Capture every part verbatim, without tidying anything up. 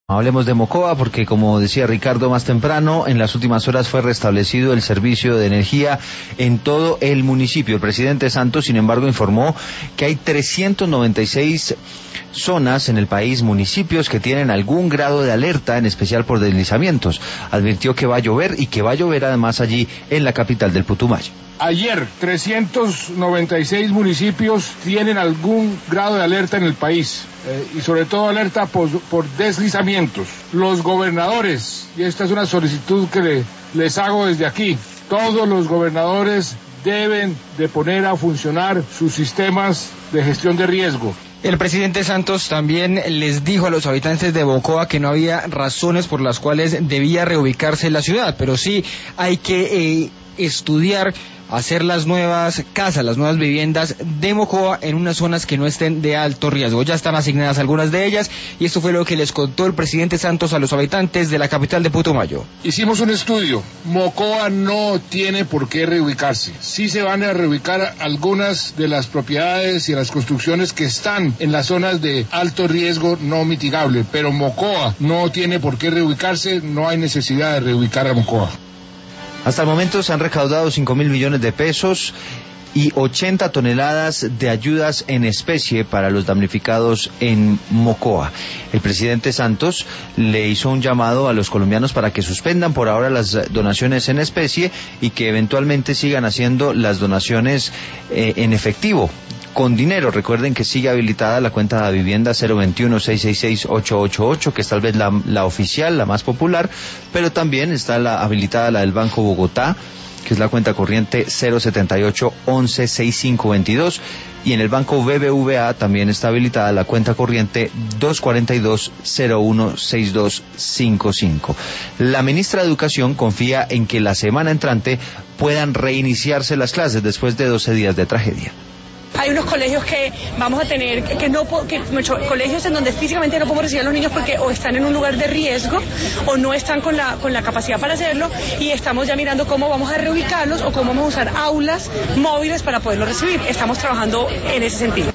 Hablemos de Mocoa porque, como decía Ricardo más temprano, en las últimas horas fue restablecido el servicio de energía en todo el municipio. El presidente Santos, sin embargo, informó que hay trescientas noventa y seis zonas en el país, municipios que tienen algún grado de alerta, en especial por deslizamientos. Advirtió que va a llover y que va a llover además allí en la capital del Putumayo. Ayer, trescientos noventa y seis municipios tienen algún grado de alerta en el país, eh, y sobre todo alerta por, por deslizamientos. Los gobernadores, y esta es una solicitud que le, les hago desde aquí, todos los gobernadores deben de poner a funcionar sus sistemas de gestión de riesgo. El presidente Santos también les dijo a los habitantes de Mocoa que no había razones por las cuales debía reubicarse la ciudad, pero sí hay que eh, estudiar hacer las nuevas casas, las nuevas viviendas de Mocoa en unas zonas que no estén de alto riesgo. Ya están asignadas algunas de ellas y esto fue lo que les contó el presidente Santos a los habitantes de la capital de Putumayo. Hicimos un estudio. Mocoa no tiene por qué reubicarse. Sí se van a reubicar algunas de las propiedades y las construcciones que están en las zonas de alto riesgo no mitigable, pero Mocoa no tiene por qué reubicarse, no hay necesidad de reubicar a Mocoa. Hasta el momento se han recaudado cinco mil millones de pesos y ochenta toneladas de ayudas en especie para los damnificados en Mocoa. El presidente Santos le hizo un llamado a los colombianos para que suspendan por ahora las donaciones en especie y que eventualmente sigan haciendo las donaciones eh, en efectivo, con dinero. Recuerden que sigue habilitada la cuenta de vivienda cero veintiuno, seiscientos sesenta y seis, ochocientos ochenta y ocho, que es tal vez la, la oficial, la más popular, pero también está la habilitada la del Banco Bogotá, que es la cuenta corriente cero setenta y ocho, once, sesenta y cinco veintidós, y en el Banco B B V A también está habilitada la cuenta corriente doscientos cuarenta y dos, cero uno, sesenta y dos cincuenta y cinco. La ministra de Educación confía en que la semana entrante puedan reiniciarse las clases después de doce días de tragedia. Hay unos colegios que vamos a tener, que no, que muchos colegios en donde físicamente no podemos recibir a los niños porque o están en un lugar de riesgo o no están con la, con la capacidad para hacerlo, y estamos ya mirando cómo vamos a reubicarlos o cómo vamos a usar aulas móviles para poderlos recibir. Estamos trabajando en ese sentido.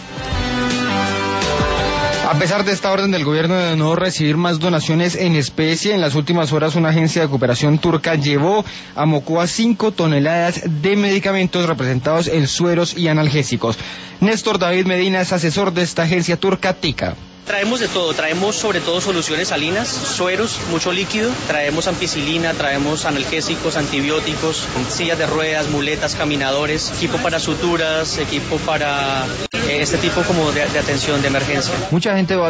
A pesar de esta orden del gobierno de no recibir más donaciones en especie, en las últimas horas una agencia de cooperación turca llevó a Mocoa cinco toneladas de medicamentos representados en sueros y analgésicos. Néstor David Medina es asesor de esta agencia turca TICA. Traemos de todo, traemos sobre todo soluciones salinas, sueros, mucho líquido, traemos ampicilina, traemos analgésicos, antibióticos, sillas de ruedas, muletas, caminadores, equipo para suturas, equipo para eh, este tipo como de, de atención de emergencia. Mucha gente va